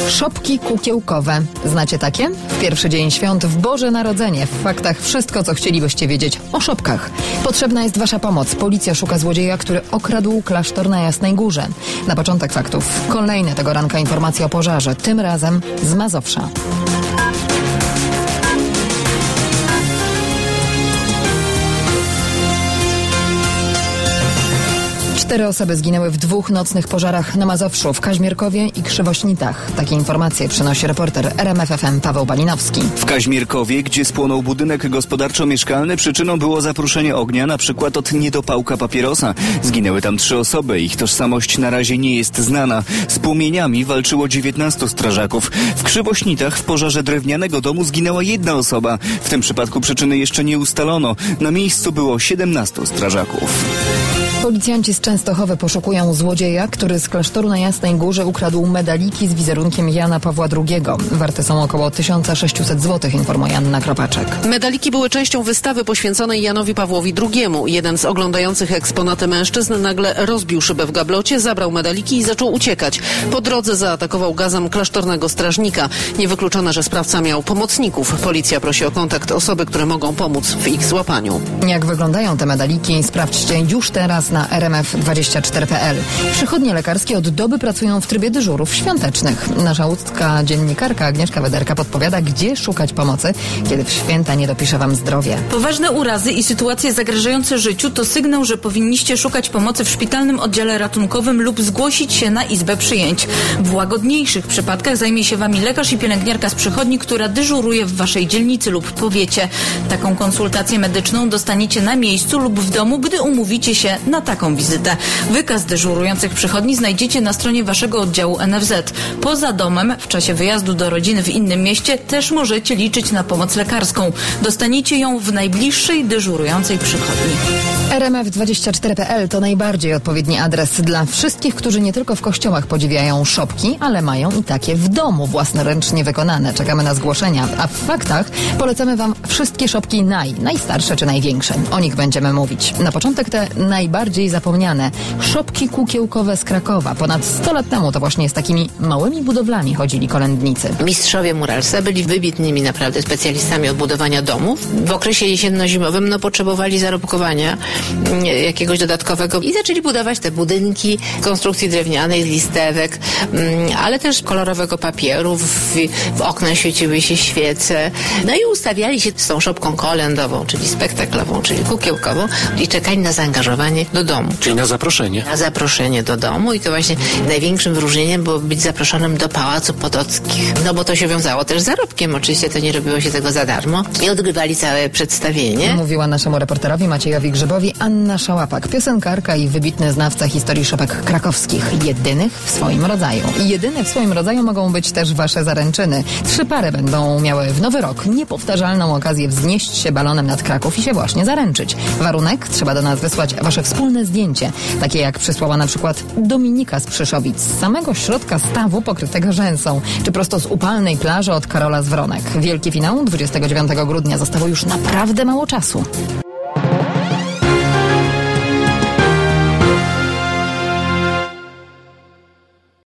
Szopki kukiełkowe. Znacie takie? W pierwszy dzień świąt w Boże Narodzenie. W faktach wszystko, co chcielibyście wiedzieć o szopkach. Potrzebna jest wasza pomoc. Policja szuka złodzieja, który okradł klasztor na Jasnej Górze. Na początek faktów. Kolejne tego ranka informacje o pożarze. Tym razem z Mazowsza. 4 osoby zginęły w 2 nocnych pożarach na Mazowszu, w Kaźmierkowie i Krzywośnitach. Takie informacje przynosi reporter RMF FM Paweł Balinowski. W Kaźmierkowie, gdzie spłonął budynek gospodarczo-mieszkalny, przyczyną było zaprószenie ognia, na przykład od niedopałka papierosa. Zginęły tam 3 osoby. Ich tożsamość na razie nie jest znana. Z płomieniami walczyło 19 strażaków. W Krzywośnitach w pożarze drewnianego domu zginęła 1 osoba. W tym przypadku przyczyny jeszcze nie ustalono. Na miejscu było 17 strażaków. Policjanci z Częstochowy poszukują złodzieja, który z klasztoru na Jasnej Górze ukradł medaliki z wizerunkiem Jana Pawła II. Warte są około 1600 zł, informuje Anna Kropaczek. Medaliki były częścią wystawy poświęconej Janowi Pawłowi II. Jeden z oglądających eksponaty mężczyzn nagle rozbił szybę w gablocie, zabrał medaliki i zaczął uciekać. Po drodze zaatakował gazem klasztornego strażnika. Niewykluczone, że sprawca miał pomocników. Policja prosi o kontakt osoby, które mogą pomóc w ich złapaniu. Jak wyglądają te medaliki? Sprawdźcie już teraz na rmf24.pl. Przychodnie lekarskie od doby pracują w trybie dyżurów świątecznych. Nasza łódzka dziennikarka Agnieszka Wederka podpowiada, gdzie szukać pomocy, kiedy w święta nie dopisze wam zdrowie. Poważne urazy i sytuacje zagrażające życiu to sygnał, że powinniście szukać pomocy w szpitalnym oddziale ratunkowym lub zgłosić się na izbę przyjęć. W łagodniejszych przypadkach zajmie się wami lekarz i pielęgniarka z przychodni, która dyżuruje w waszej dzielnicy lub powiecie. Taką konsultację medyczną dostaniecie na miejscu lub w domu, gdy umówicie się na taką wizytę. Wykaz dyżurujących przychodni znajdziecie na stronie waszego oddziału NFZ. Poza domem, w czasie wyjazdu do rodziny w innym mieście, też możecie liczyć na pomoc lekarską. Dostaniecie ją w najbliższej dyżurującej przychodni. rmf24.pl to najbardziej odpowiedni adres dla wszystkich, którzy nie tylko w kościołach podziwiają szopki, ale mają i takie w domu, własnoręcznie wykonane. Czekamy na zgłoszenia. A w faktach polecamy wam wszystkie szopki najstarsze czy największe. O nich będziemy mówić. Na początek te najbardziej zapomniane. Szopki kukiełkowe z Krakowa. Ponad 100 lat temu to właśnie z takimi małymi budowlami chodzili kolędnicy. Mistrzowie muralscy byli wybitnymi naprawdę specjalistami od budowania domów. W okresie jesienno-zimowym potrzebowali zarobkowania jakiegoś dodatkowego i zaczęli budować te budynki konstrukcji drewnianej z listewek, ale też kolorowego papieru. W okna świeciły się świece. No i ustawiali się z tą szopką kolędową, czyli spektaklową, czyli kukiełkową i czekali na zaangażowanie do domu. Czyli na zaproszenie. Na zaproszenie do domu i to właśnie największym wyróżnieniem było być zaproszonym do Pałacu Potockich. No bo to się wiązało też z zarobkiem. Oczywiście to nie robiło się tego za darmo. I odgrywali całe przedstawienie. Mówiła naszemu reporterowi Maciejowi Grzybowi Anna Szałapak, piosenkarka i wybitny znawca historii szopek krakowskich. Jedynych w swoim rodzaju. I jedyne w swoim rodzaju mogą być też wasze zaręczyny. 3 pary będą miały w nowy rok niepowtarzalną okazję wznieść się balonem nad Kraków i się właśnie zaręczyć. Warunek? Trzeba do nas wysłać wasze wspólne zdjęcie. Takie jak przysłała na przykład Dominika z Przyszowic, z samego środka stawu pokrytego rzęsą, czy prosto z upalnej plaży od Karola z Wronek. Wielki finał 29 grudnia. Zostało już naprawdę mało czasu.